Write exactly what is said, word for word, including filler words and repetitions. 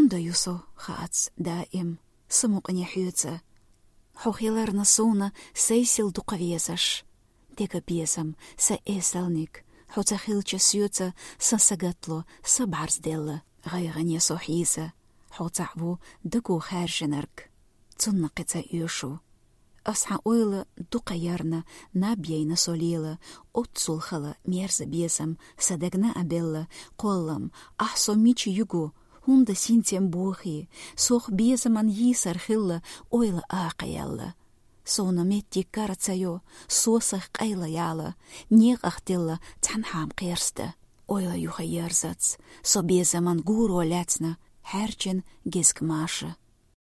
Хунда юсо хац даим, самуқыне хюца. Хохиларна суна сейсил дуқавезаш. Тега безам са эсалник, хоца хилча сюца са сагатло са барзделла, гайгане сохиза, хоца ву дагу харженарк. Цунна қица юшу. Асха ойла дуқаярна набьейна солила, отцулхала мерза безам, садагна абелла, коллам, ахсо мичи югу, хунда синтем бухи, сох безаман йисар хилла, ойла аақаялла. Сона метти карацайо, сосах қайла яла, неғақтилла цанхам қерсті. Ойла юха ярзац, со безаман гуру ляцна, härчен геск маша.